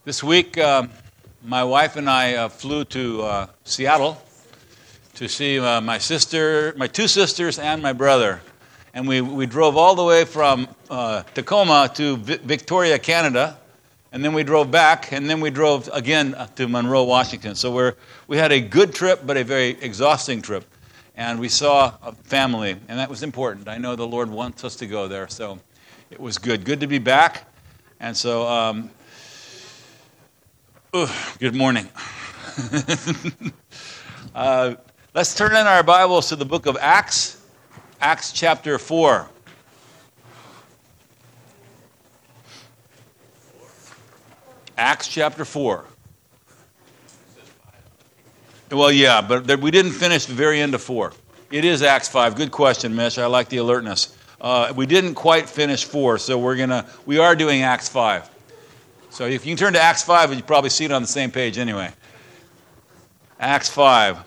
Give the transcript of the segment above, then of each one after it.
This week, my wife and I flew to Seattle to see my two sisters, and my brother. And we drove all the way from Tacoma to Victoria, Canada, and then we drove back, and then we drove again to Monroe, Washington. So we had a good trip, but a very exhausting trip. And we saw a family, and that was important. I know the Lord wants us to go there, so it was good. Good to be back. And so, good morning. Let's turn in our Bibles to the book of Acts, Acts chapter 4. Acts chapter 4. Well, yeah, but we didn't finish the very end of 4. It is Acts 5. Good question, Mish. I like the alertness. We didn't quite finish 4, so we are doing Acts 5. So if you can turn to Acts 5, you probably see it on the same page anyway. Acts 5.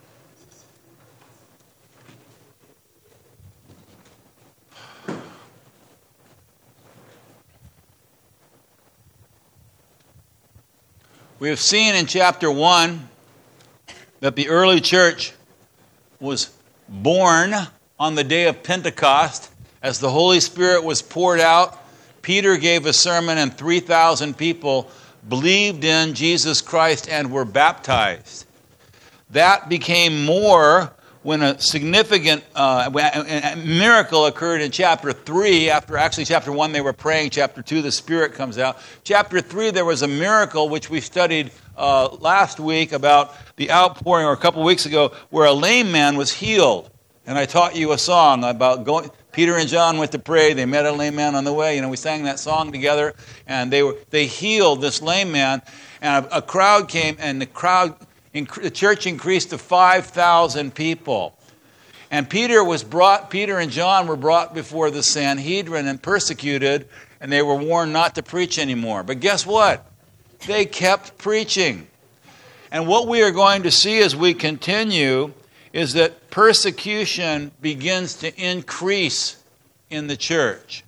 We have seen in chapter 1 that the early church was born on the day of Pentecost as the Holy Spirit was poured out. Peter gave a sermon and 3,000 people believed in Jesus Christ and were baptized. That became more when a significant miracle occurred in chapter 3. After actually chapter 1 they were praying. Chapter 2 the Spirit comes out. Chapter 3 there was a miracle which we studied last week about the outpouring, or a couple weeks ago, where a lame man was healed. And I taught you a song about going. Peter and John went to pray. They met a lame man on the way. We sang that song together, and they healed this lame man. And a crowd came, and the church increased to 5,000 people. And Peter and John were brought before the Sanhedrin and persecuted, and they were warned not to preach anymore. But guess what? They kept preaching. And what we are going to see as we continue is that persecution begins to increase in the church.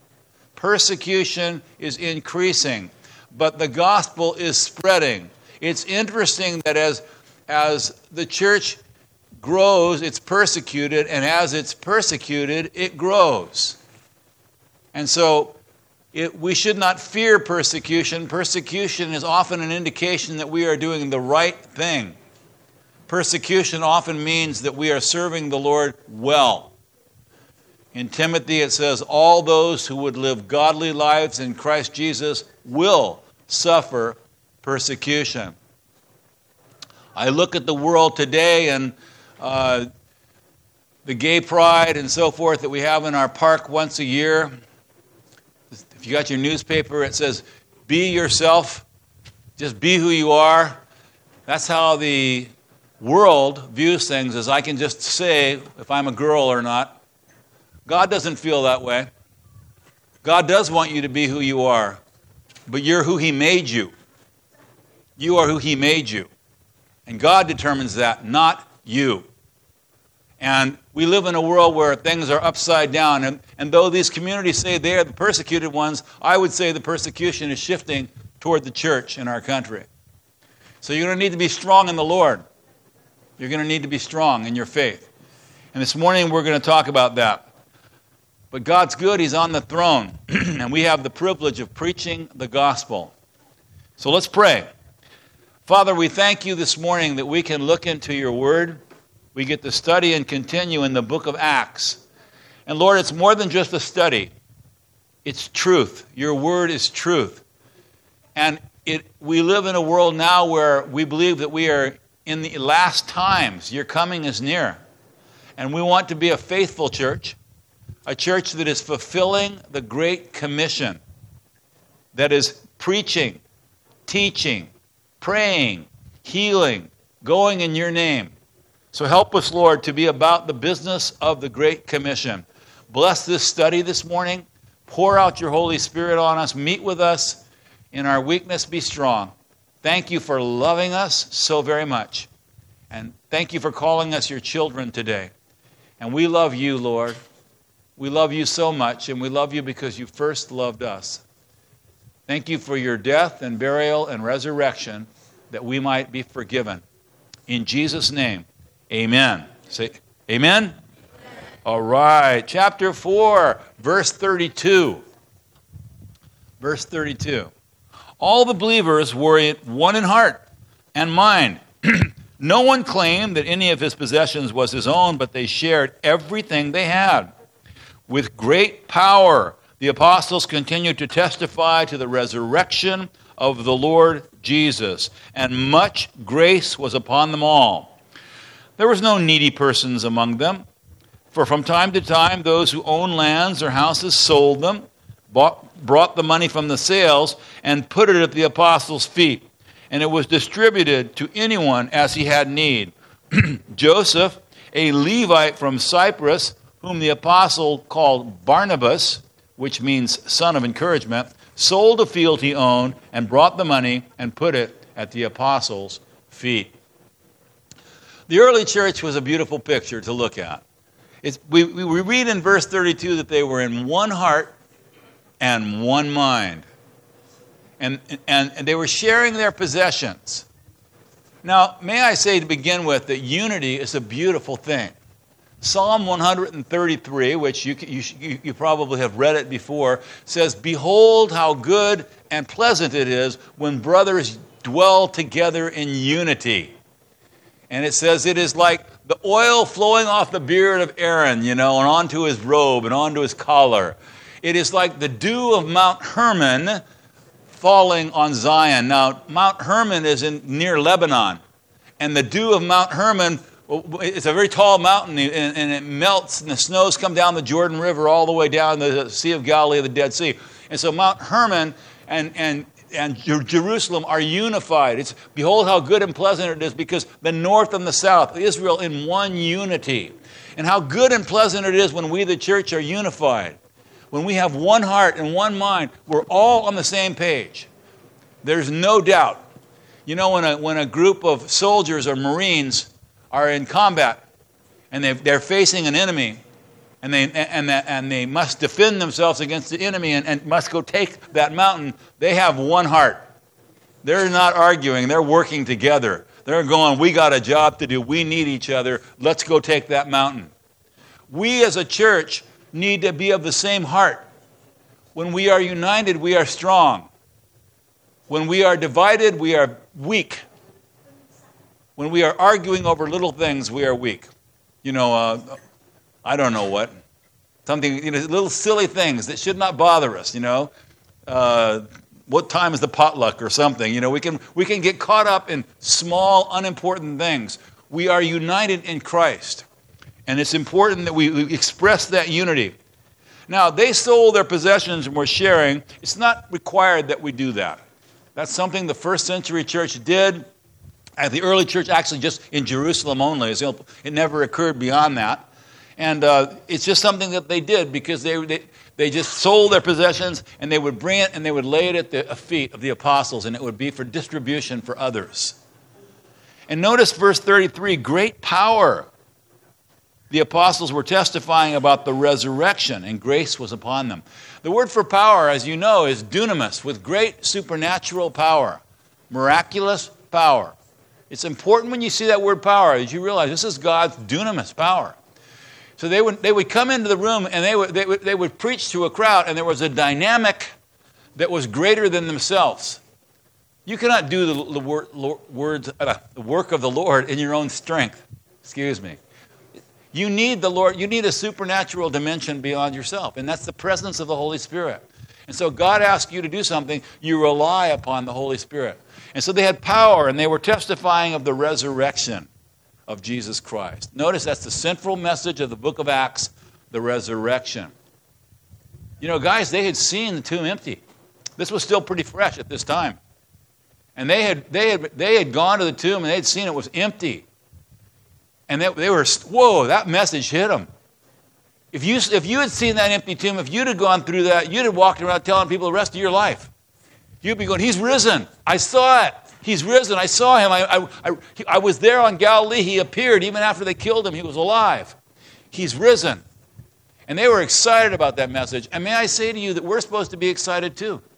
Persecution is increasing, but the gospel is spreading. It's interesting that as the church grows, it's persecuted, and as it's persecuted, it grows. And so we should not fear persecution. Persecution is often an indication that we are doing the right thing. Persecution often means that we are serving the Lord well. In Timothy it says, all those who would live godly lives in Christ Jesus will suffer persecution. I look at the world today and the gay pride and so forth that we have in our park once a year. If you got your newspaper, it says, be yourself, just be who you are. That's how the world views things, as I can just say if I'm a girl or not. God doesn't feel that way. God does want you to be who you are, but you're who He made you. You are who He made you. And God determines that, not you. And we live in a world where things are upside down. And though these communities say they are the persecuted ones, I would say the persecution is shifting toward the church in our country. So you're going to need to be strong in the Lord. You're going to need to be strong in your faith. And this morning we're going to talk about that. But God's good. He's on the throne. And we have the privilege of preaching the gospel. So let's pray. Father, we thank you this morning that we can look into your word. We get to study and continue in the book of Acts. And Lord, it's more than just a study. It's truth. Your word is truth. And we live in a world now where we believe that we are in the last times. Your coming is near. And we want to be a faithful church, a church that is fulfilling the Great Commission, that is preaching, teaching, praying, healing, going in your name. So help us, Lord, to be about the business of the Great Commission. Bless this study this morning. Pour out your Holy Spirit on us. Meet with us. In our weakness, be strong. Thank you for loving us so very much. And thank you for calling us your children today. And we love you, Lord. We love you so much, and we love you because you first loved us. Thank you for your death and burial and resurrection, that we might be forgiven. In Jesus' name, amen. Say amen? All right, chapter 4, verse 32. Verse 32. All the believers were one in heart and mind. No one claimed that any of his possessions was his own, but they shared everything they had. With great power, the apostles continued to testify to the resurrection of the Lord Jesus, and much grace was upon them all. There was no needy persons among them, for from time to time those who owned lands or houses sold them, brought the money from the sales, and put it at the apostles' feet, and it was distributed to anyone as he had need. Joseph, a Levite from Cyprus, whom the apostle called Barnabas, which means son of encouragement, sold a field he owned and brought the money and put it at the apostles' feet. The early church was a beautiful picture to look at. We read in verse 32 that they were in one heart and one mind. And they were sharing their possessions. Now, may I say to begin with that unity is a beautiful thing. Psalm 133, which you probably have read it before, says, "Behold how good and pleasant it is when brothers dwell together in unity." And it says it is like the oil flowing off the beard of Aaron, and onto his robe and onto his collar. It is like the dew of Mount Hermon falling on Zion. Now, Mount Hermon is near Lebanon, and the dew of Mount Hermon, it's a very tall mountain, and it melts, and the snows come down the Jordan River all the way down the Sea of Galilee, the Dead Sea. And so Mount Hermon and Jerusalem are unified. It's, behold how good and pleasant it is, because the north and the south, Israel in one unity. And how good and pleasant it is when we, the church, are unified. When we have one heart and one mind, we're all on the same page. There's no doubt. When a group of soldiers or Marines are in combat and they're facing an enemy, and they must defend themselves against the enemy and must go take that mountain, they have one heart. They're not arguing. They're working together. They're going, we got a job to do. We need each other. Let's go take that mountain. We as a church need to be of the same heart. When we are united, we are strong. When we are divided, we are weak. When we are arguing over little things, we are weak. I don't know what. Something, little silly things that should not bother us, What time is the potluck or something? We can get caught up in small, unimportant things. We are united in Christ. And it's important that we express that unity. Now, they sold their possessions and were sharing. It's not required that we do that. That's something the first century church did. And the early church actually just in Jerusalem only. It never occurred beyond that. And it's just something that they did because they just sold their possessions, and they would bring it and they would lay it at the feet of the apostles, and it would be for distribution for others. And notice verse 33, great power. The apostles were testifying about the resurrection, and grace was upon them. The word for power, as you know, is dunamis, with great supernatural power, miraculous power. It's important when you see that word power that you realize this is God's dunamis power. So they would come into the room and they would preach to a crowd, and there was a dynamic that was greater than themselves. You cannot do the work of the Lord in your own strength. Excuse me. You need the Lord. You need a supernatural dimension beyond yourself, and that's the presence of the Holy Spirit. And so God asks you to do something, you rely upon the Holy Spirit. And so they had power, and they were testifying of the resurrection of Jesus Christ. Notice that's the central message of the book of Acts, the resurrection. Guys, they had seen the tomb empty. This was still pretty fresh at this time. And they had gone to the tomb, and they had seen it was empty. And they were, whoa, that message hit them. If you had seen that empty tomb, if you'd have gone through that, you'd have walked around telling people the rest of your life. You'd be going, he's risen. I saw it. He's risen. I saw him. I was there on Galilee. He appeared. Even after they killed him, he was alive. He's risen. And they were excited about that message. And may I say to you that we're supposed to be excited too.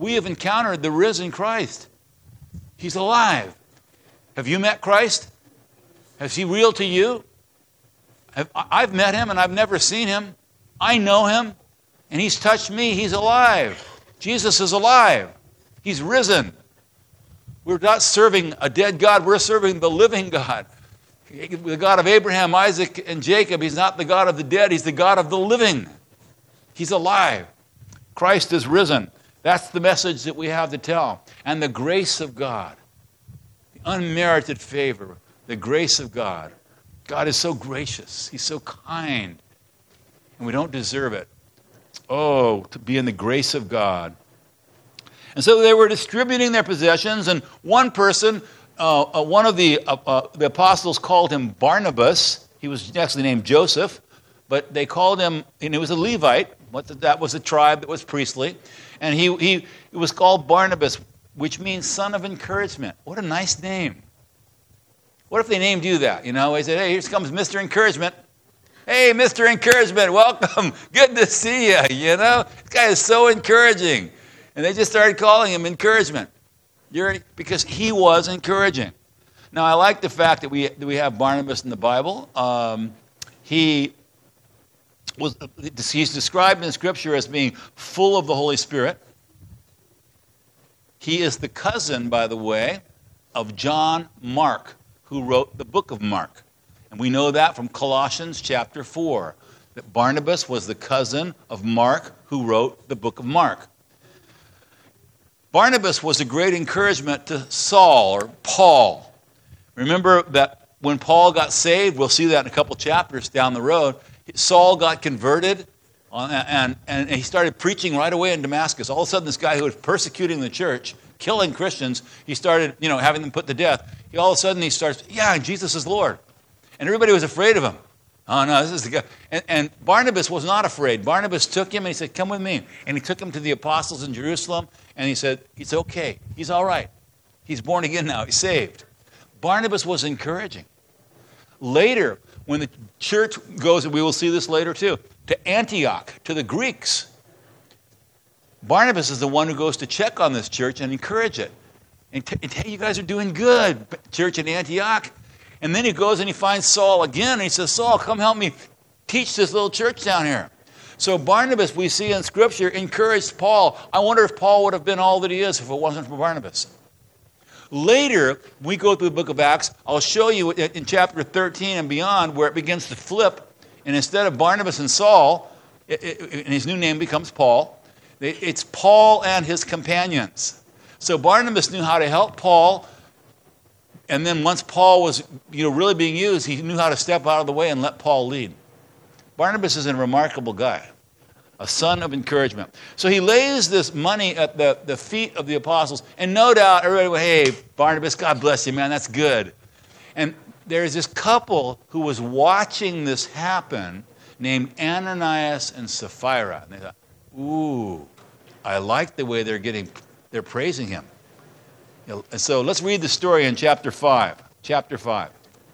We have encountered the risen Christ. He's alive. Have you met Christ? Is he real to you? I've met him and I've never seen him. I know him and he's touched me. He's alive. Jesus is alive. He's risen. We're not serving a dead God. We're serving the living God. The God of Abraham, Isaac, and Jacob. He's not the God of the dead. He's the God of the living. He's alive. Christ is risen. That's the message that we have to tell. And the grace of God, the unmerited favor, the grace of God. God is so gracious. He's so kind. And we don't deserve it. Oh, to be in the grace of God. And so they were distributing their possessions, and one person, one of the apostles called him Barnabas. He was actually named Joseph, but they called him, and he was a Levite. That was a tribe that was priestly. And he was called Barnabas, which means son of encouragement. What a nice name. What if they named you that? You know, they said, hey, here comes Mr. Encouragement. Hey, Mr. Encouragement, welcome. Good to see you, you know. This guy is so encouraging. And they just started calling him Encouragement. Because he was encouraging. Now, I like the fact that we have Barnabas in the Bible. He's described in Scripture as being full of the Holy Spirit. He is the cousin, by the way, of John Mark, who wrote the book of Mark. And we know that from Colossians chapter 4, that Barnabas was the cousin of Mark, who wrote the book of Mark. Barnabas was a great encouragement to Saul, or Paul. Remember that when Paul got saved, we'll see that in a couple chapters down the road, Saul got converted, and he started preaching right away in Damascus. All of a sudden, this guy who was persecuting the church, killing Christians, he started, having them put to death. All of a sudden, he starts, Jesus is Lord. And everybody was afraid of him. Oh, no, this is the guy. And Barnabas was not afraid. Barnabas took him and he said, come with me. And he took him to the apostles in Jerusalem. And he said, it's okay. He's all right. He's born again now. He's saved. Barnabas was encouraging. Later, when the church goes, and we will see this later too, to Antioch, to the Greeks, Barnabas is the one who goes to check on this church and encourage it. And hey, you guys are doing good, church in Antioch. And then he goes and he finds Saul again, and he says, Saul, come help me teach this little church down here. So Barnabas, we see in Scripture, encouraged Paul. I wonder if Paul would have been all that he is if it wasn't for Barnabas. Later, we go through the book of Acts, I'll show you in chapter 13 and beyond where it begins to flip. And instead of Barnabas and Saul, and his new name becomes Paul, it's Paul and his companions. So Barnabas knew how to help Paul. And then once Paul was really being used, he knew how to step out of the way and let Paul lead. Barnabas is a remarkable guy, a son of encouragement. So he lays this money at the feet of the apostles, and no doubt everybody went, hey, Barnabas, God bless you, man, that's good. And there's this couple who was watching this happen named Ananias and Sapphira. And they thought, ooh, I like the way they're praising him. And so let's read the story in chapter 5. Chapter 5.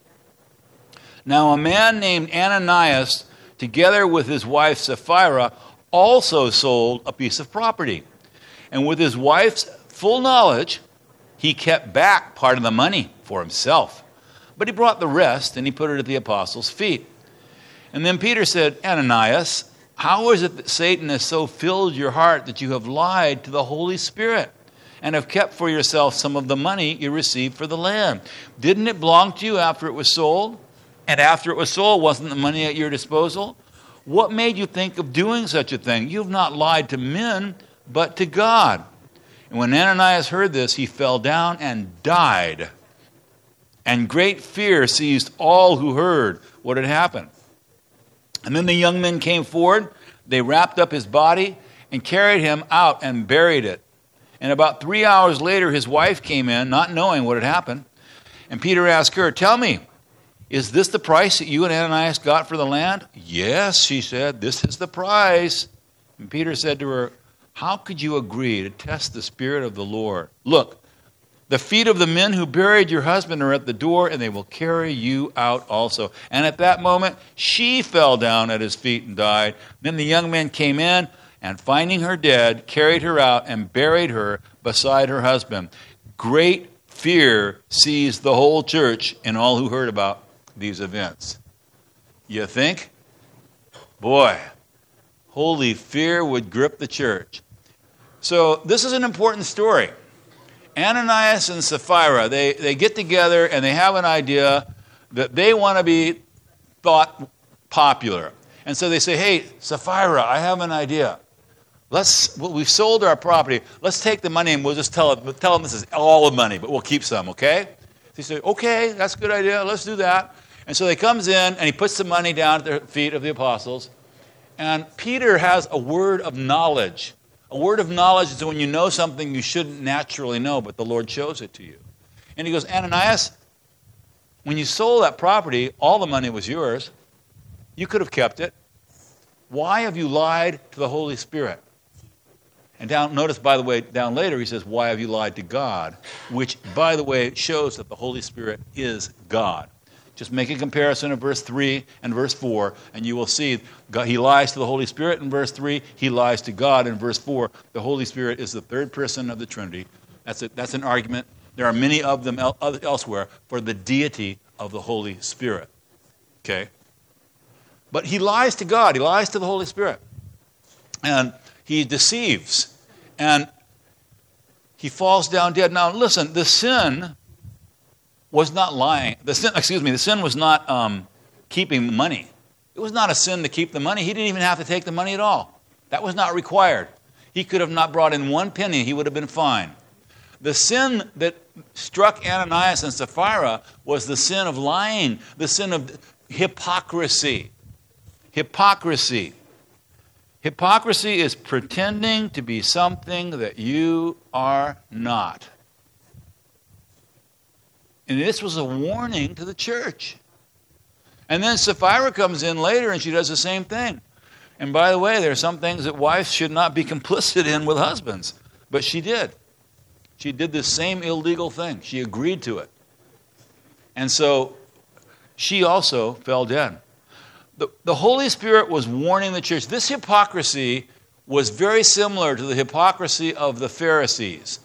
Now a man named Ananias, together with his wife Sapphira, also sold a piece of property. And with his wife's full knowledge, he kept back part of the money for himself. But he brought the rest, and he put it at the apostles' feet. And then Peter said, Ananias, how is it that Satan has so filled your heart that you have lied to the Holy Spirit and have kept for yourself some of the money you received for the land? Didn't it belong to you after it was sold? And after it was sold, wasn't the money at your disposal? What made you think of doing such a thing? You have not lied to men, but to God. And when Ananias heard this, he fell down and died. And great fear seized all who heard what had happened. And then the young men came forward. They wrapped up his body and carried him out and buried it. And about 3 hours later, his wife came in, not knowing what had happened. And Peter asked her, tell me, is this the price that you and Ananias got for the land? Yes, she said, this is the price. And Peter said to her, how could you agree to test the Spirit of the Lord? Look, the feet of the men who buried your husband are at the door, and they will carry you out also. And at that moment, she fell down at his feet and died. Then the young men came in and finding her dead, carried her out and buried her beside her husband. Great fear seized the whole church and all who heard about these events. You think? Boy, holy fear would grip the church. So this is an important story. Ananias and Sapphira, they get together and they have an idea that they want to be thought popular. And so they say, hey, Sapphira, I have an idea. We've sold our property. Let's take the money and we'll just tell them this is all the money, but we'll keep some, okay? They say, okay, that's a good idea. Let's do that. And so he comes in and he puts the money down at the feet of the apostles. And Peter has a word of knowledge. A word of knowledge is when you know something you shouldn't naturally know, but the Lord shows it to you. And he goes, Ananias, when you sold that property, all the money was yours. You could have kept it. Why have you lied to the Holy Spirit? And notice, by the way, down later he says, why have you lied to God? Which, by the way, shows that the Holy Spirit is God. Just make a comparison of verse 3 and verse 4, and you will see he lies to the Holy Spirit in verse 3. He lies to God in verse 4. The Holy Spirit is the third person of the Trinity. That's an argument. There are many of them elsewhere for the deity of the Holy Spirit. Okay? But he lies to God. He lies to the Holy Spirit. And he deceives. And he falls down dead. Now, listen, the sin was not lying. The sin was not keeping the money. It was not a sin to keep the money. He didn't even have to take the money at all. That was not required. He could have not brought in one penny. He would have been fine. The sin that struck Ananias and Sapphira was the sin of lying, the sin of hypocrisy. Hypocrisy. Hypocrisy is pretending to be something that you are not. And this was a warning to the church. And then Sapphira comes in later and she does the same thing. And by the way, there are some things that wives should not be complicit in with husbands. But she did. She did the same illegal thing. She agreed to it. And so she also fell dead. The Holy Spirit was warning the church. This hypocrisy was very similar to the hypocrisy of the Pharisees.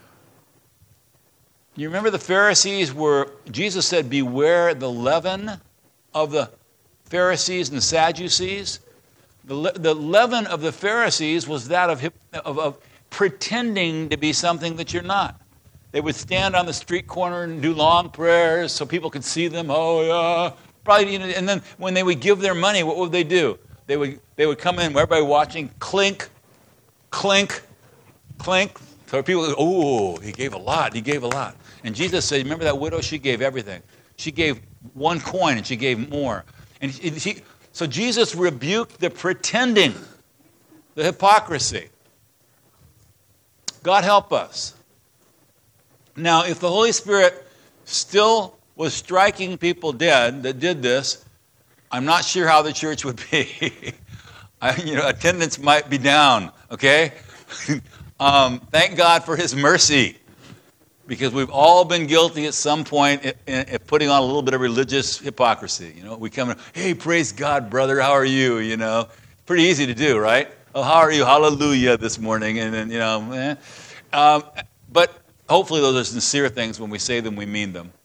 You remember the Pharisees Jesus said, beware the leaven of the Pharisees and the Sadducees. The leaven of the Pharisees was that of pretending to be something that you're not. They would stand on the street corner and do long prayers so people could see them. Oh, yeah. Probably, and then when they would give their money, what would they do? They would come in, everybody watching, clink, clink, clink. So people would go, oh, he gave a lot, he gave a lot. And Jesus said, remember that widow? She gave everything. She gave one coin and she gave more. So Jesus rebuked the pretending, the hypocrisy. God help us. Now, if the Holy Spirit still was striking people dead that did this, I'm not sure how the church would be. Attendance might be down, okay? Thank God for his mercy, because we've all been guilty at some point at putting on a little bit of religious hypocrisy. We come in, hey, praise God, brother, how are you? Pretty easy to do, right? Oh, how are you? Hallelujah this morning. And then, but hopefully those are sincere things. When we say them, we mean them.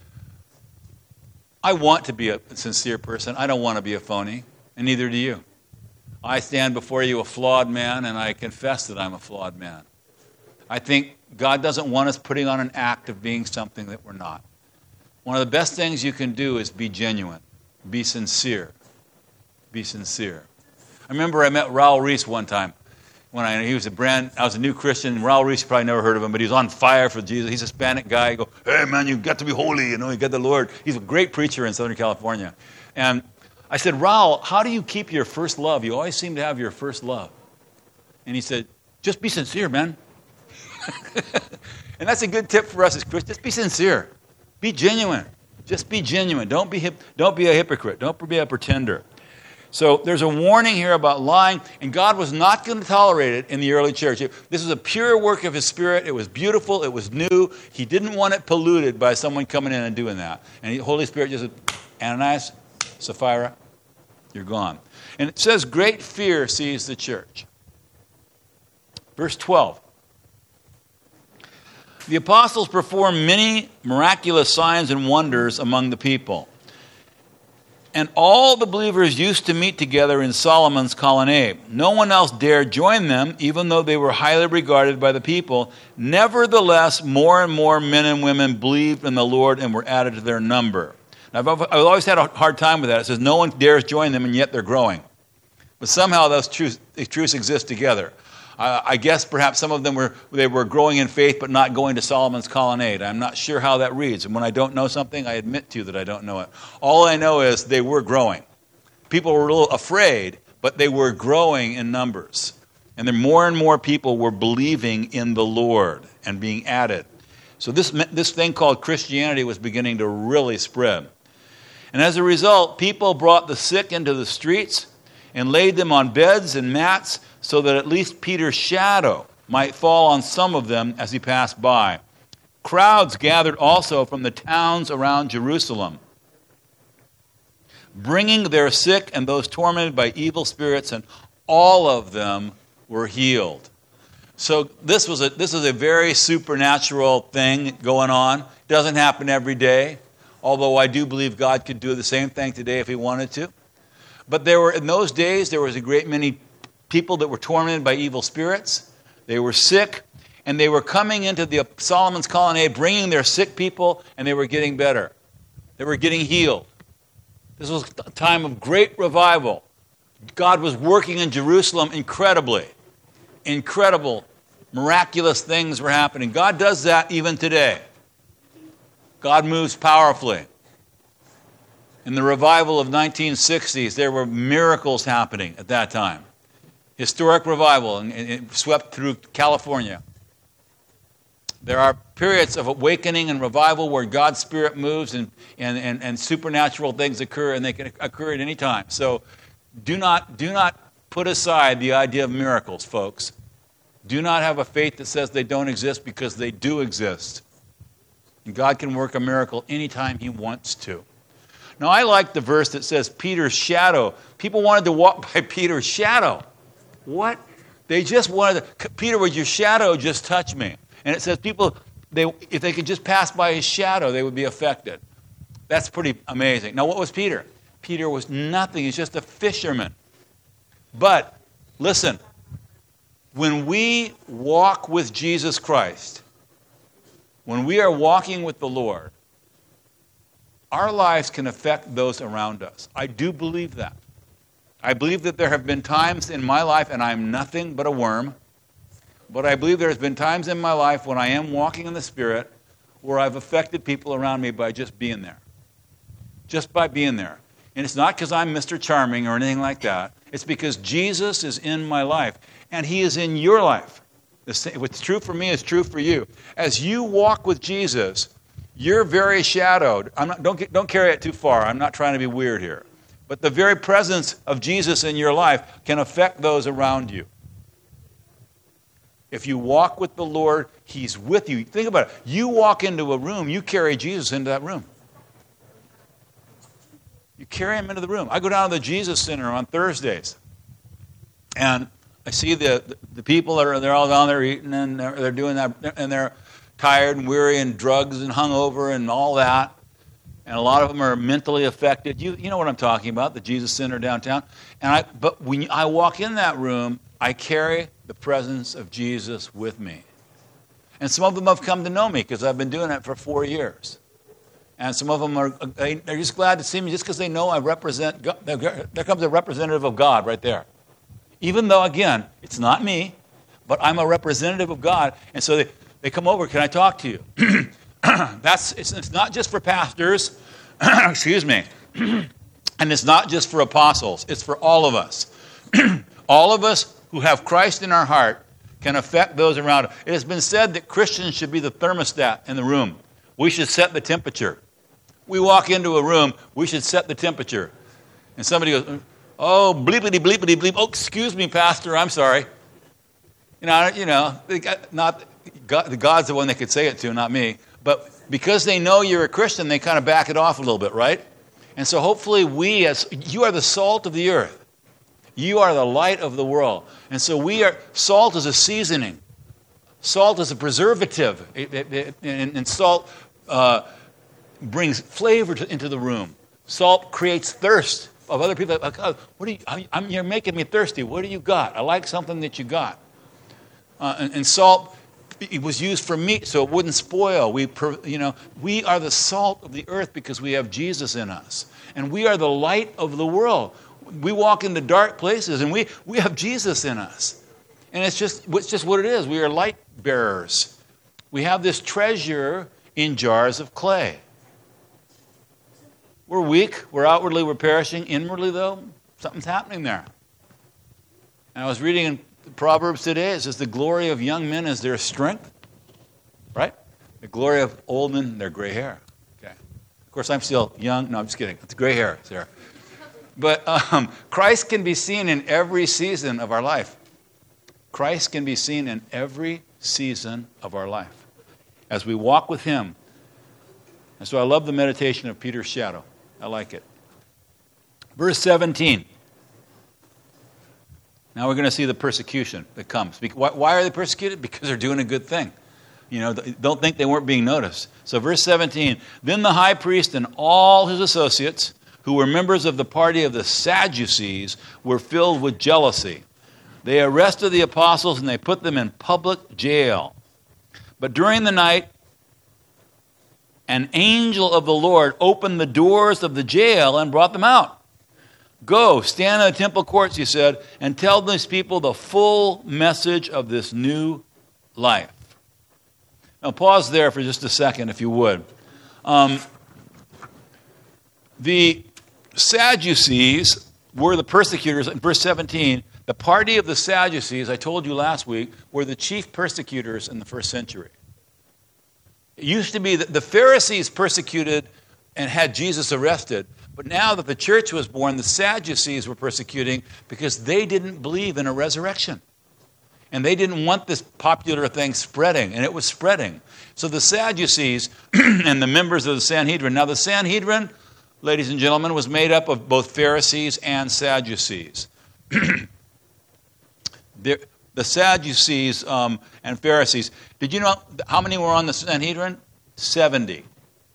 I want to be a sincere person. I don't want to be a phony, and neither do you. I stand before you a flawed man, and I confess that I'm a flawed man. I think God doesn't want us putting on an act of being something that we're not. One of the best things you can do is be genuine, be sincere. Be sincere. I remember I met Raul Reese one time. I was a new Christian. Raul Reese, you probably never heard of him, but he was on fire for Jesus. He's a Hispanic guy. You go, hey man, you've got to be holy. You got the Lord. He's a great preacher in Southern California. And I said, Raul, how do you keep your first love? You always seem to have your first love. And he said, just be sincere, man. And that's a good tip for us as Christians. Just be sincere. Be genuine. Just be genuine. Don't be a hypocrite. Don't be a pretender. So there's a warning here about lying, and God was not going to tolerate it in the early church. This was a pure work of his Spirit. It was beautiful. It was new. He didn't want it polluted by someone coming in and doing that. And the Holy Spirit just said, Ananias, Sapphira, you're gone. And it says great fear seized the church. Verse 12. The apostles performed many miraculous signs and wonders among the people. And all the believers used to meet together in Solomon's colonnade. No one else dared join them, even though they were highly regarded by the people. Nevertheless, more and more men and women believed in the Lord and were added to their number. Now, I've always had a hard time with that. It says no one dares join them, and yet they're growing. But somehow those truths exist together. I guess perhaps some of them were growing in faith but not going to Solomon's colonnade. I'm not sure how that reads. And when I don't know something, I admit to you that I don't know it. All I know is they were growing. People were a little afraid, but they were growing in numbers. And then more and more people were believing in the Lord and being added. So this thing called Christianity was beginning to really spread. And as a result, people brought the sick into the streets and laid them on beds and mats, so that at least Peter's shadow might fall on some of them as he passed by. Crowds gathered also from the towns around Jerusalem, bringing their sick and those tormented by evil spirits, and all of them were healed. So this is a very supernatural thing going on. It doesn't happen every day, although I do believe God could do the same thing today if he wanted to. But in those days, there was a great many people that were tormented by evil spirits. They were sick, and they were coming into the Solomon's colonnade, bringing their sick people, and they were getting better. They were getting healed. This was a time of great revival. God was working in Jerusalem incredibly. Incredible, miraculous things were happening. God does that even today. God moves powerfully. In the revival of 1960s, there were miracles happening at that time. Historic revival, and it swept through California. There are periods of awakening and revival where God's Spirit moves and supernatural things occur, and they can occur at any time. So do not put aside the idea of miracles, folks. Do not have a faith that says they don't exist, because they do exist. And God can work a miracle anytime he wants to. Now, I like the verse that says Peter's shadow. People wanted to walk by Peter's shadow. What? They just wanted to, Peter, would your shadow just touch me? And it says people, if they could just pass by his shadow, they would be affected. That's pretty amazing. Now, what was Peter? Peter was nothing. He's just a fisherman. But, listen, when we walk with Jesus Christ, when we are walking with the Lord, our lives can affect those around us. I do believe that. I believe that there have been times in my life, and I'm nothing but a worm, but I believe there's been times in my life when I am walking in the Spirit where I've affected people around me by just being there. Just by being there. And it's not because I'm Mr. Charming or anything like that. It's because Jesus is in my life, and he is in your life. What's true for me is true for you. As you walk with Jesus, you're very shadowed. Don't carry it too far. I'm not trying to be weird here. But the very presence of Jesus in your life can affect those around you. If you walk with the Lord, he's with you. Think about it. You walk into a room, you carry Jesus into that room. You carry him into the room. I go down to the Jesus Center on Thursdays, and I see the people they're all down there eating, and they're doing that, and they're tired and weary and drugs and hungover and all that. And a lot of them are mentally affected. You know what I'm talking about, the Jesus Center downtown. But when I walk in that room, I carry the presence of Jesus with me. And some of them have come to know me because I've been doing it for 4 years. And some of them they're just glad to see me just because they know I represent God. There comes a representative of God right there. Even though, again, it's not me, but I'm a representative of God. And so they come over, can I talk to you? It's not just for pastors, excuse me, and it's not just for apostles, it's for all of us. All of us who have Christ in our heart can affect those around us. It has been said that Christians should be the thermostat in the room. We should set the temperature. We walk into a room, we should set the temperature. And somebody goes, oh, bleepity, bleepity, bleep. Oh, excuse me, Pastor, I'm sorry. God's the one that could say it to, not me. But because they know you're a Christian, they kind of back it off a little bit, right? And so hopefully you are the salt of the earth. You are the light of the world. And so salt is a seasoning. Salt is a preservative. And salt brings flavor into the room. Salt creates thirst of other people. Like, oh, you're making me thirsty. What do you got? I like something that you got. And salt, it was used for meat so it wouldn't spoil. We are the salt of the earth because we have Jesus in us. And we are the light of the world. We walk into dark places and we have Jesus in us. And it's just what it is. We are light bearers. We have this treasure in jars of clay. We're weak. We're perishing. Inwardly, though, something's happening there. And I was reading in Proverbs today. It says, the glory of young men is their strength. Right? The glory of old men, their gray hair. Okay. Of course, I'm still young. No, I'm just kidding. It's gray hair. It's there. But Christ can be seen in every season of our life. Christ can be seen in every season of our life as we walk with Him. And so I love the meditation of Peter's shadow. I like it. Verse 17. Now we're going to see the persecution that comes. Why are they persecuted? Because they're doing a good thing. Don't think they weren't being noticed. So verse 17. Then the high priest and all his associates, who were members of the party of the Sadducees, were filled with jealousy. They arrested the apostles and they put them in public jail. But during the night, an angel of the Lord opened the doors of the jail and brought them out. Go, stand in the temple courts, he said, and tell these people the full message of this new life. Now pause there for just a second, if you would. The Sadducees were the persecutors. In verse 17, the party of the Sadducees, I told you last week, were the chief persecutors in the first century. It used to be that the Pharisees persecuted and had Jesus arrested, but now that the church was born, the Sadducees were persecuting because they didn't believe in a resurrection. And they didn't want this popular thing spreading, and it was spreading. So the Sadducees and the members of the Sanhedrin. Now the Sanhedrin, ladies and gentlemen, was made up of both Pharisees and Sadducees. The Sadducees and Pharisees. Did you know how many were on the Sanhedrin? 70.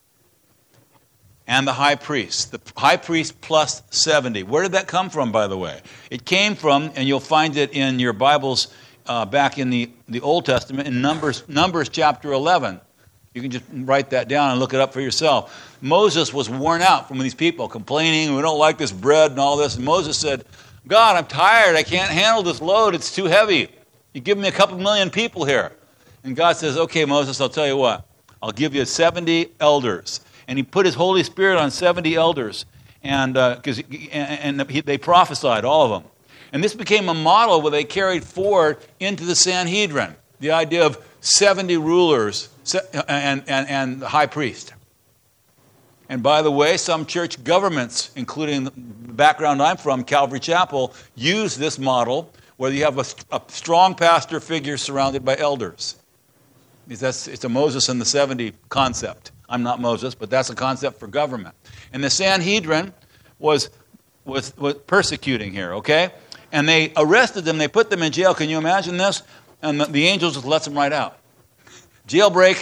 And the high priest. The high priest plus 70. Where did that come from, by the way? It came from, and you'll find it in your Bibles back in the Old Testament, in Numbers chapter 11. You can just write that down and look it up for yourself. Moses was worn out from these people complaining, we don't like this bread and all this. And Moses said, God, I'm tired. I can't handle this load. It's too heavy. You give me a couple million people here. And God says, okay, Moses, I'll tell you what. I'll give you 70 elders. And he put his Holy Spirit on 70 elders. And they prophesied, all of them. And this became a model where they carried forward into the Sanhedrin. The idea of 70 rulers and the high priest. And by the way, some church governments, including the background I'm from, Calvary Chapel, use this model where you have a strong pastor figure surrounded by elders. It's a Moses and the 70 concept. I'm not Moses, but that's a concept for government. And the Sanhedrin was persecuting here, okay? And they arrested them, they put them in jail. Can you imagine this? And the angel just lets them right out. Jailbreak.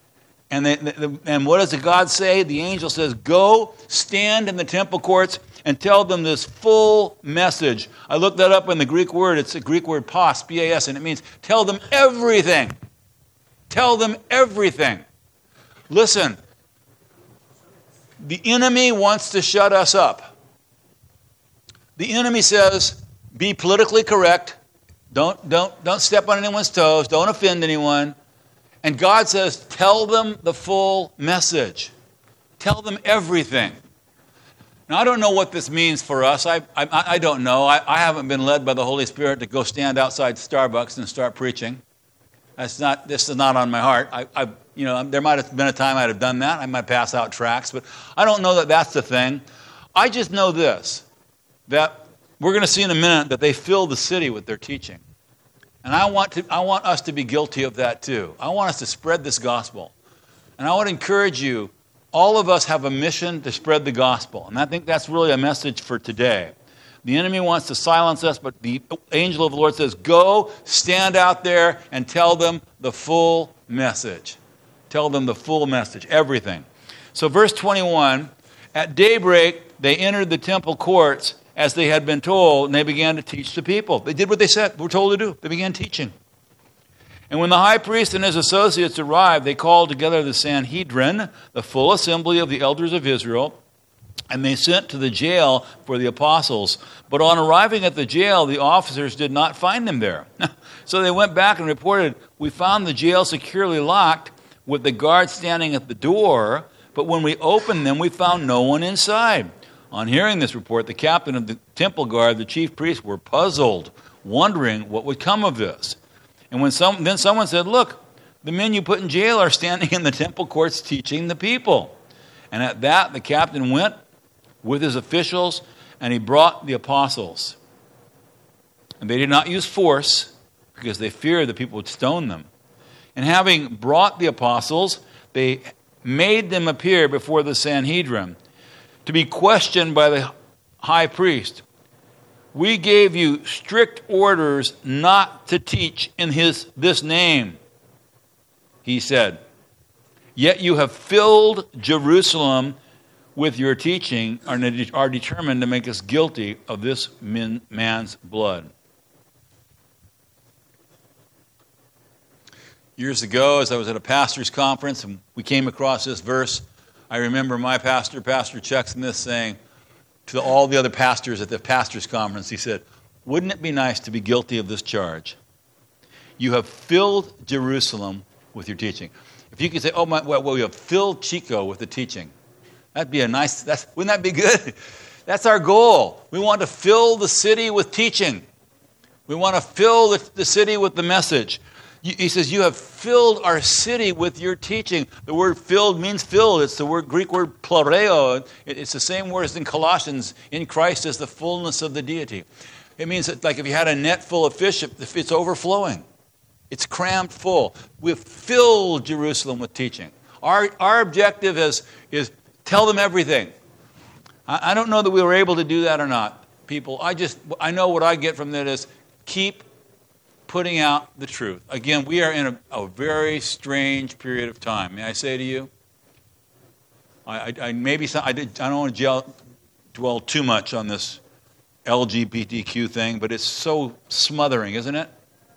And what does the God say? The angel says, go stand in the temple courts and tell them this full message. I looked that up in the Greek word. It's a Greek word pas, P-A-S, and it means tell them everything. Tell them everything. Listen, the enemy wants to shut us up. The enemy says, be politically correct. Don't step on anyone's toes. Don't offend anyone. And God says, tell them the full message. Tell them everything. Now, I don't know what this means for us. I don't know. I haven't been led by the Holy Spirit to go stand outside Starbucks and start preaching. This is not on my heart. There might have been a time I'd have done that. I might pass out tracts, but I don't know that that's the thing. I just know this, that we're going to see in a minute that they fill the city with their teaching. And I want us to be guilty of that too. I want us to spread this gospel. And I want to encourage you, all of us have a mission to spread the gospel. And I think that's really a message for today. The enemy wants to silence us, but the angel of the Lord says, go, stand out there, and tell them the full message. Tell them the full message, everything. So verse 21, at daybreak, they entered the temple courts as they had been told, and they began to teach the people. They did what they said, were told to do. They began teaching. And when the high priest and his associates arrived, they called together the Sanhedrin, the full assembly of the elders of Israel, and they sent to the jail for the apostles. But on arriving at the jail, the officers did not find them there. So they went back and reported, we found the jail securely locked with the guard standing at the door, but when we opened them, we found no one inside. On hearing this report, the captain of the temple guard, the chief priests, were puzzled, wondering what would come of this. And then someone said, look, the men you put in jail are standing in the temple courts teaching the people. And at that, the captain went with his officials, and he brought the apostles. And they did not use force, because they feared the people would stone them. And having brought the apostles, they made them appear before the Sanhedrin to be questioned by the high priest. We gave you strict orders not to teach in this name, he said. Yet you have filled Jerusalem with your teaching, are determined to make us guilty of this man's blood. Years ago, as I was at a pastor's conference, and we came across this verse, I remember my pastor, Pastor Chuck Smith, saying to all the other pastors at the pastor's conference, he said, wouldn't it be nice to be guilty of this charge? You have filled Jerusalem with your teaching. If you could say, you have filled Chico with the teaching. That'd be wouldn't that be good? That's our goal. We want to fill the city with teaching. We want to fill the city with the message. He says, you have filled our city with your teaching. The word filled means filled. It's the Greek word ploreo. It's the same word as in Colossians. In Christ is the fullness of the deity. It means that, like if you had a net full of fish, it's overflowing. It's crammed full. We've filled Jerusalem with teaching. Our objective is tell them everything. I don't know that we were able to do that or not, people. I know what I get from that is keep putting out the truth. Again, we are in a very strange period of time. May I say to you? I don't want to dwell too much on this LGBTQ thing, but it's so smothering, isn't it?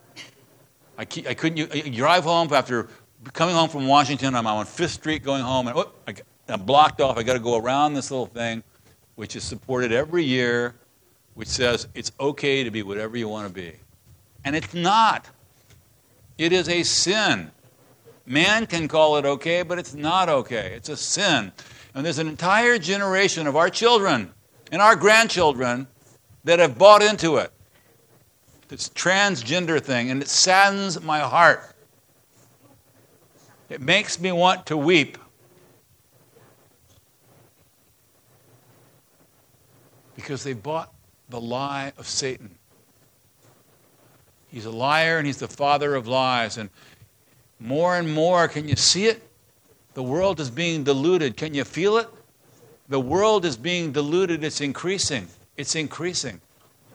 You drive home after coming home from Washington. I'm on 5th Street going home, and I'm blocked off. I got to go around this little thing, which is supported every year, which says it's okay to be whatever you want to be. And it's not. It is a sin. Man can call it okay, but it's not okay. It's a sin. And there's an entire generation of our children and our grandchildren that have bought into it. This transgender thing, and it saddens my heart. It makes me want to weep. Because they bought the lie of Satan. He's a liar and he's the father of lies. And more, can you see it? The world is being diluted. Can you feel it? The world is being diluted. It's increasing. It's increasing.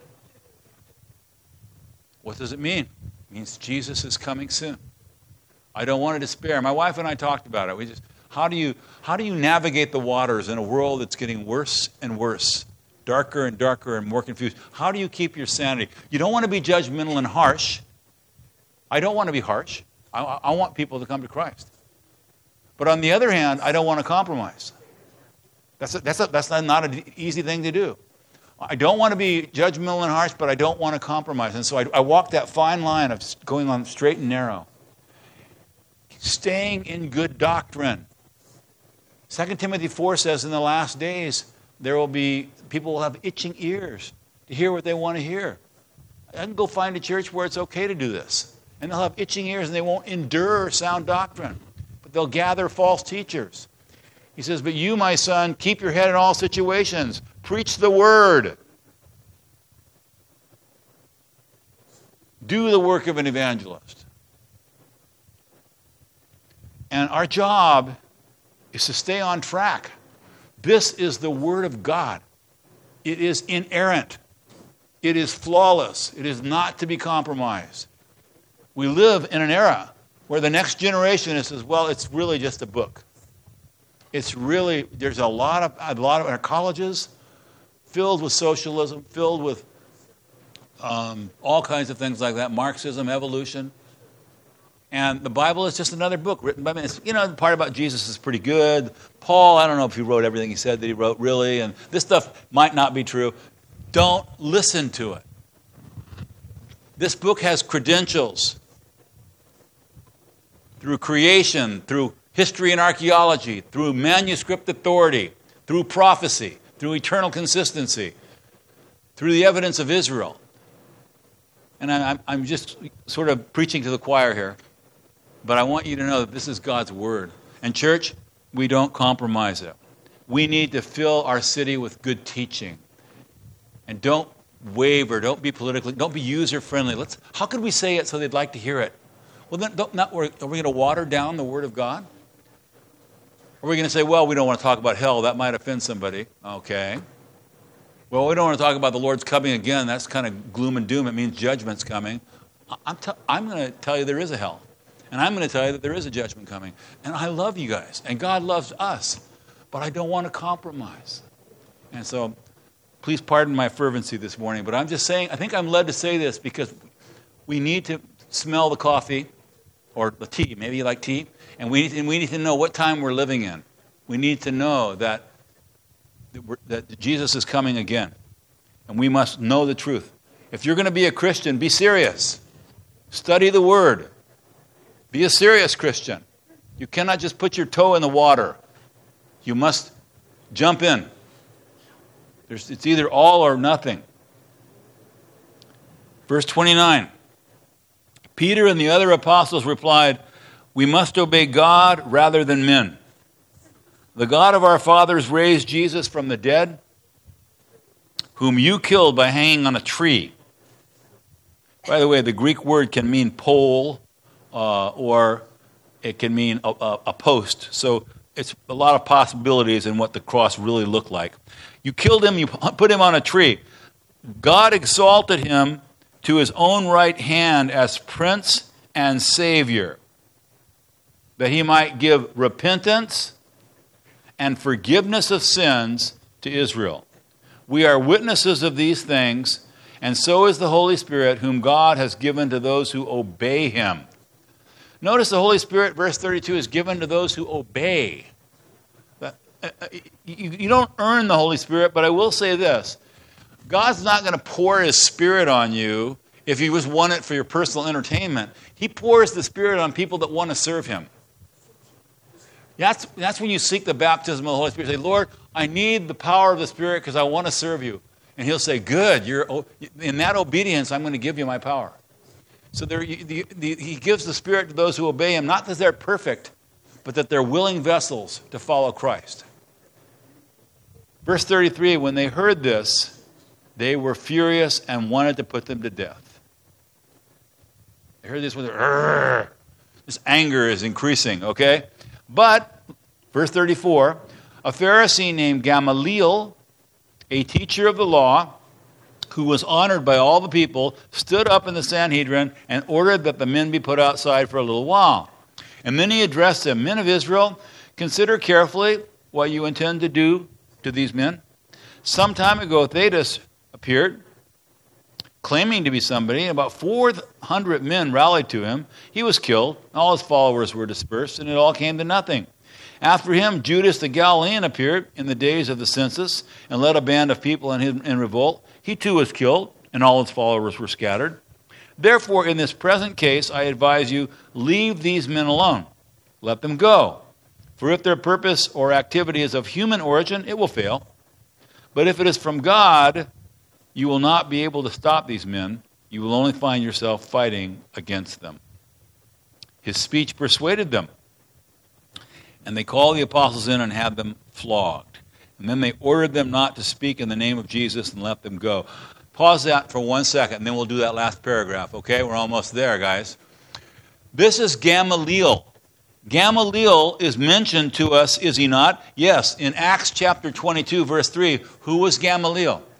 What does it mean? It means Jesus is coming soon. I don't want to despair. My wife and I talked about it. How do you navigate the waters in a world that's getting worse and worse? Darker and darker and more confused. How do you keep your sanity? You don't want to be judgmental and harsh. I don't want to be harsh. I want people to come to Christ. But on the other hand, I don't want to compromise. That's not an easy thing to do. I don't want to be judgmental and harsh, but I don't want to compromise. And so I walk that fine line of going on straight and narrow. Staying in good doctrine. 2 Timothy 4 says in the last days, people will have itching ears to hear what they want to hear. I can go find a church where it's okay to do this. And they'll have itching ears and they won't endure sound doctrine. But they'll gather false teachers. He says, but you, my son, keep your head in all situations. Preach the word. Do the work of an evangelist. And our job is to stay on track. This is the Word of God. It is inerrant. It is flawless. It is not to be compromised. We live in an era where the next generation says, well, it's really just a book. It's really, there's a lot of our colleges filled with socialism, filled with all kinds of things like that, Marxism, evolution. And the Bible is just another book written by men. The part about Jesus is pretty good. Paul, I don't know if he wrote everything he said that he wrote, really, and this stuff might not be true. Don't listen to it. This book has credentials through creation, through history and archaeology, through manuscript authority, through prophecy, through eternal consistency, through the evidence of Israel. And I'm just sort of preaching to the choir here, but I want you to know that this is God's Word. And church, we don't compromise it. We need to fill our city with good teaching. And don't waver, don't be politically, don't be user-friendly. How could we say it so they'd like to hear it? Well, then, are we going to water down the Word of God? Are we going to say, well, we don't want to talk about hell, that might offend somebody. Okay. Well, we don't want to talk about the Lord's coming again. That's kind of gloom and doom. It means judgment's coming. I'm going to tell you there is a hell. And I'm going to tell you that there is a judgment coming. And I love you guys. And God loves us. But I don't want to compromise. And so, please pardon my fervency this morning. But I'm just saying, I think I'm led to say this because we need to smell the coffee or the tea. Maybe you like tea. And we need to know what time we're living in. We need to know that Jesus is coming again. And we must know the truth. If you're going to be a Christian, be serious. Study the Word. Be a serious Christian. You cannot just put your toe in the water. You must jump in. It's either all or nothing. Verse 29. Peter and the other apostles replied, "We must obey God rather than men. The God of our fathers raised Jesus from the dead, whom you killed by hanging on a tree." By the way, the Greek word can mean pole, or it can mean a post. So it's a lot of possibilities in what the cross really looked like. You killed him, you put him on a tree. God exalted him to his own right hand as Prince and Savior, that he might give repentance and forgiveness of sins to Israel. We are witnesses of these things, and so is the Holy Spirit, whom God has given to those who obey him. Notice the Holy Spirit, verse 32, is given to those who obey. You don't earn the Holy Spirit, but I will say this. God's not going to pour his Spirit on you if you just want it for your personal entertainment. He pours the Spirit on people that want to serve him. That's when you seek the baptism of the Holy Spirit. Say, Lord, I need the power of the Spirit because I want to serve you. And he'll say, good, in that obedience, I'm going to give you my power. So he gives the Spirit to those who obey him, not that they're perfect, but that they're willing vessels to follow Christ. Verse 33, when they heard this, they were furious and wanted to put them to death. They heard this with this anger is increasing, okay? But, verse 34, a Pharisee named Gamaliel, a teacher of the law, who was honored by all the people, stood up in the Sanhedrin and ordered that the men be put outside for a little while. And then he addressed them, "Men of Israel, consider carefully what you intend to do to these men. Some time ago, Theudas appeared, claiming to be somebody. About 400 men rallied to him. He was killed. All his followers were dispersed, and it all came to nothing. After him, Judas the Galilean appeared in the days of the census and led a band of people in revolt. He too was killed, and all his followers were scattered. Therefore, in this present case, I advise you, leave these men alone. Let them go. For if their purpose or activity is of human origin, it will fail. But if it is from God, you will not be able to stop these men. You will only find yourself fighting against them." His speech persuaded them. And they called the apostles in and had them flogged. And then they ordered them not to speak in the name of Jesus and let them go. Pause that for 1 second, and then we'll do that last paragraph, okay? We're almost there, guys. This is Gamaliel. Gamaliel is mentioned to us, is he not? Yes, in Acts chapter 22, verse 3. Who was Gamaliel?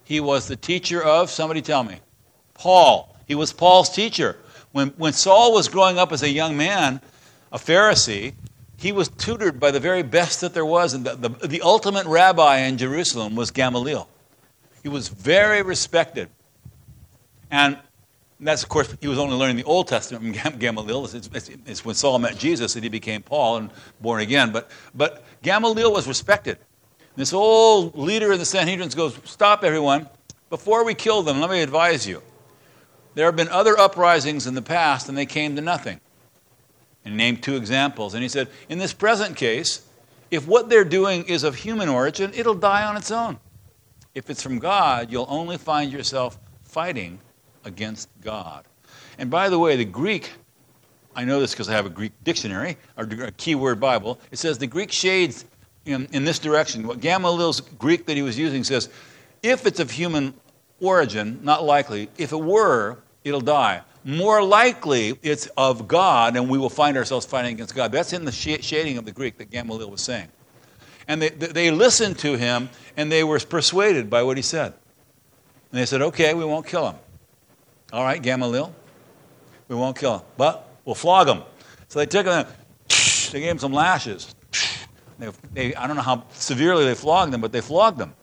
He was the teacher of, somebody tell me, Paul. He was Paul's teacher. When Saul was growing up as a young man, a Pharisee, he was tutored by the very best that there was. And the ultimate rabbi in Jerusalem was Gamaliel. He was very respected. And that's, of course, he was only learning the Old Testament from Gamaliel. It's when Saul met Jesus that he became Paul and born again. But Gamaliel was respected. This old leader in the Sanhedrin goes, stop everyone. Before we kill them, let me advise you. There have been other uprisings in the past and they came to nothing. And he named 2 examples. And he said, in this present case, if what they're doing is of human origin, it'll die on its own. If it's from God, you'll only find yourself fighting against God. And by the way, the Greek, I know this because I have a Greek dictionary, or a keyword Bible, it says the Greek shades in this direction. What Gamaliel's Greek that he was using says, if it's of human origin, not likely. If it were, it'll die. More likely, it's of God, and we will find ourselves fighting against God. That's in the shading of the Greek that Gamaliel was saying. And they listened to him, and they were persuaded by what he said. And they said, okay, we won't kill him. All right, Gamaliel, we won't kill him, but we'll flog him. So they took him, they gave him some lashes. I don't know how severely they flogged him, but they flogged him.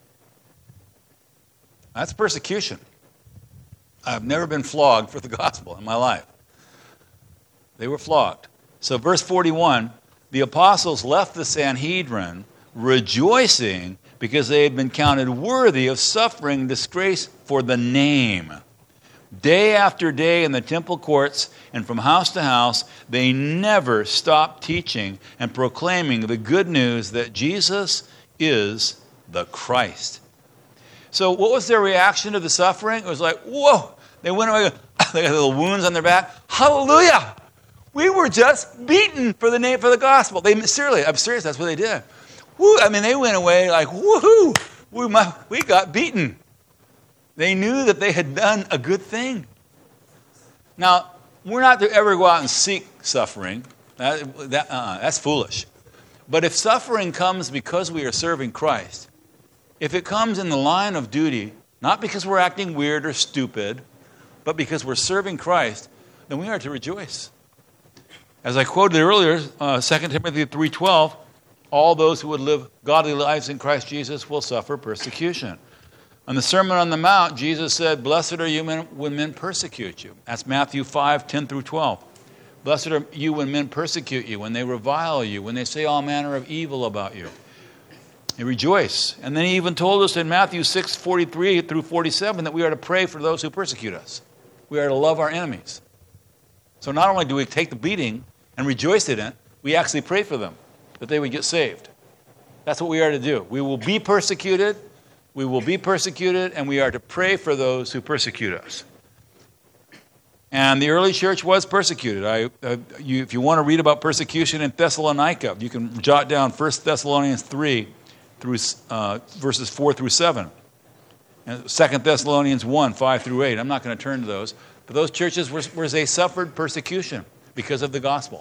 That's persecution. I've never been flogged for the gospel in my life. They were flogged. So verse 41, the apostles left the Sanhedrin rejoicing because they had been counted worthy of suffering disgrace for the name. Day after day in the temple courts and from house to house, they never stopped teaching and proclaiming the good news that Jesus is the Christ. So what was their reaction to the suffering? It was like, whoa. They went away, they got little wounds on their back. Hallelujah! We were just beaten for the name, for the gospel. I'm serious, that's what they did. Woo, I mean, they went away like, woohoo! We got beaten. They knew that they had done a good thing. Now, we're not to ever go out and seek suffering. That's foolish. But if suffering comes because we are serving Christ, if it comes in the line of duty, not because we're acting weird or stupid, but because we're serving Christ, then we are to rejoice. As I quoted earlier, 2 Timothy 3:12, all those who would live godly lives in Christ Jesus will suffer persecution. On the Sermon on the Mount, Jesus said, blessed are you when men persecute you. That's Matthew 5:10 through 12. Blessed are you when men persecute you, when they revile you, when they say all manner of evil about you. They rejoice. And then he even told us in Matthew 6:43 through 47 that we are to pray for those who persecute us. We are to love our enemies. So not only do we take the beating and rejoice in it, we actually pray for them, that they would get saved. That's what we are to do. We will be persecuted, and we are to pray for those who persecute us. And the early church was persecuted. If you want to read about persecution in Thessalonica, you can jot down 1 Thessalonians 3 through verses 4 through 7. And 2 Thessalonians 1, 5 through 8. I'm not going to turn to those. But those churches they suffered persecution because of the gospel.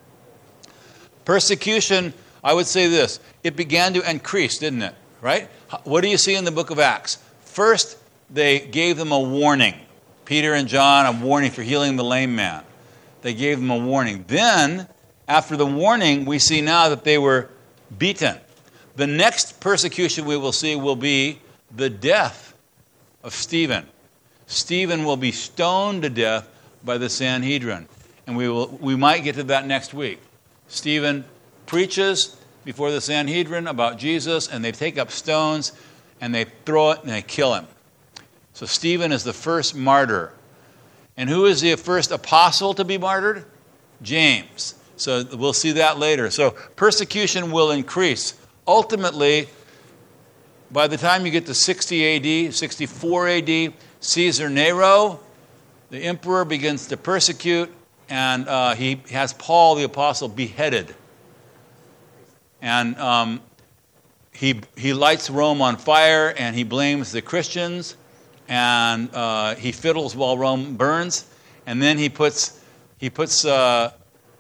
Persecution, I would say this, it began to increase, didn't it? Right? What do you see in the book of Acts? First, they gave them a warning. Peter and John, a warning for healing the lame man. They gave them a warning. Then, after the warning, we see now that they were beaten. The next persecution we will see will be the death of Stephen. Stephen will be stoned to death by the Sanhedrin. And we might get to that next week. Stephen preaches before the Sanhedrin about Jesus, and they take up stones, and they throw it, and they kill him. So Stephen is the first martyr. And who is the first apostle to be martyred? James. So we'll see that later. So persecution will increase. Ultimately, by the time you get to 60 AD, 64 AD, Caesar Nero, the emperor, begins to persecute, and he has Paul the apostle beheaded. And he lights Rome on fire, and he blames the Christians, and he fiddles while Rome burns, and then he puts tar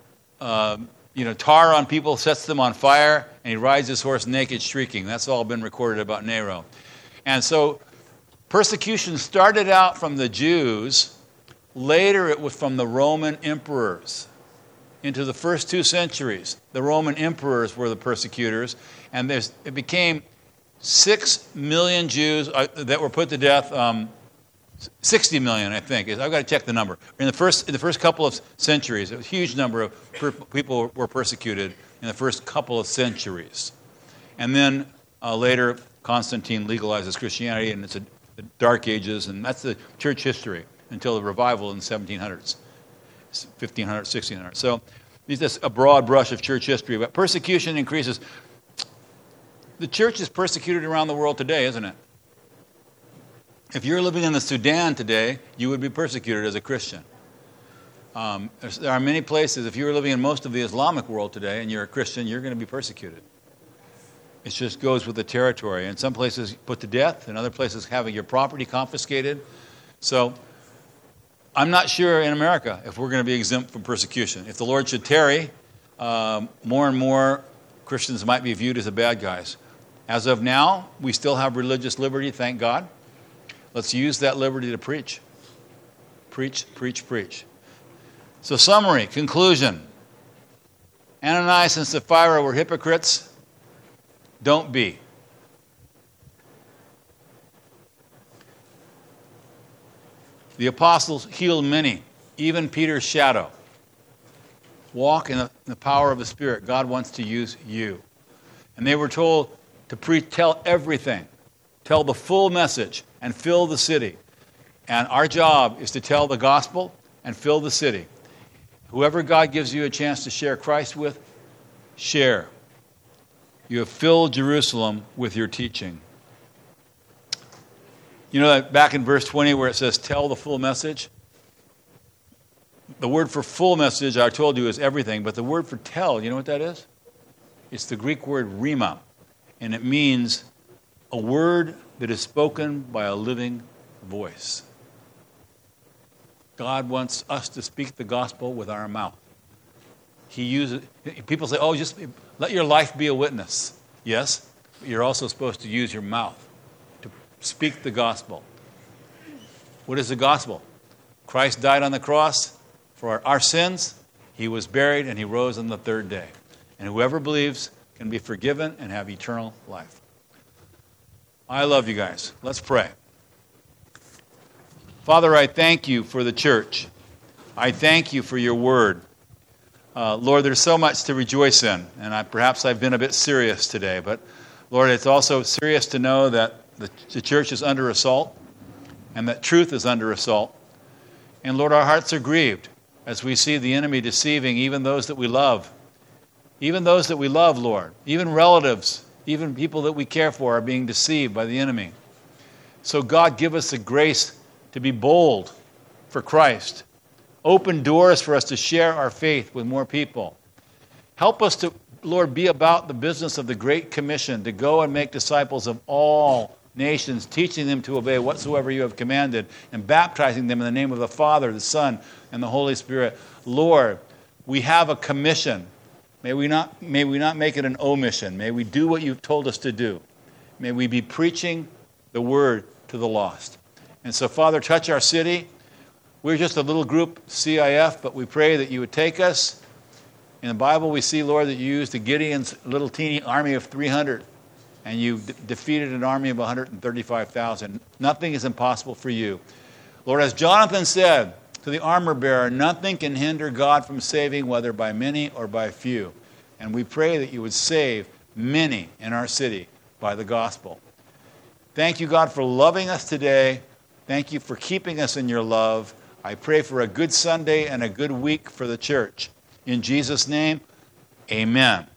on people, sets them on fire, and he rides his horse naked, shrieking. That's all been recorded about Nero. And so Persecution started out from the Jews. Later it was from the Roman emperors. Into the first 2 centuries, the Roman emperors were the persecutors, and it became 6 million Jews that were put to death. 60 million, I think. I've got to check the number. In the first couple of centuries, a huge number of people were persecuted in the first couple of centuries. And then later, Constantine legalizes Christianity, and it's the Dark Ages, and that's the church history until the revival in the 1700s, 1500s, 1600s. So this is a broad brush of church history, but persecution increases. The church is persecuted around the world today, isn't it? If you're living in the Sudan today, you would be persecuted as a Christian. There are many places, if you were living in most of the Islamic world today and you're a Christian, you're going to be persecuted. It just goes with the territory. In some places, put to death. In other places, having your property confiscated. So I'm not sure in America if we're going to be exempt from persecution. If the Lord should tarry, more and more Christians might be viewed as the bad guys. As of now, we still have religious liberty, thank God. Let's use that liberty to preach. Preach, preach, preach. So summary, conclusion. Ananias and Sapphira were hypocrites. Don't be. The apostles healed many, even Peter's shadow. Walk in the power of the Spirit. God wants to use you. And they were told to tell everything. Tell the full message and fill the city. And our job is to tell the gospel and fill the city. Whoever God gives you a chance to share Christ with, share. You have filled Jerusalem with your teaching. You know that back in verse 20 where it says, tell the full message? The word for full message, I told you, is everything. But the word for tell, you know what that is? It's the Greek word rhema. And it means a word that is spoken by a living voice. God wants us to speak the gospel with our mouth. People say, oh, just let your life be a witness. Yes, but you're also supposed to use your mouth to speak the gospel. What is the gospel? Christ died on the cross for our sins. He was buried and he rose on the 3rd day. And whoever believes can be forgiven and have eternal life. I love you guys. Let's pray. Father, I thank you for the church. I thank you for your word. Lord, there's so much to rejoice in, and perhaps I've been a bit serious today, but Lord, it's also serious to know that the church is under assault and that truth is under assault. And Lord, our hearts are grieved as we see the enemy deceiving even those that we love. Even those that we love, Lord, even relatives, even people that we care for are being deceived by the enemy. So God, give us the grace to be bold for Christ. Open doors for us to share our faith with more people. Help us to, Lord, be about the business of the Great Commission, to go and make disciples of all nations, teaching them to obey whatsoever you have commanded, and baptizing them in the name of the Father, the Son, and the Holy Spirit. Lord, we have a commission. May we not make it an omission. May we do what you've told us to do. May we be preaching the word to the lost. And so, Father, touch our city. We're just a little group, CIF, but we pray that you would take us. In the Bible, we see, Lord, that you used the Gideon's little teeny army of 300, and you defeated an army of 135,000. Nothing is impossible for you. Lord, as Jonathan said to the armor bearer, nothing can hinder God from saving, whether by many or by few. And we pray that you would save many in our city by the gospel. Thank you, God, for loving us today. Thank you for keeping us in your love. I pray for a good Sunday and a good week for the church. In Jesus' name, amen.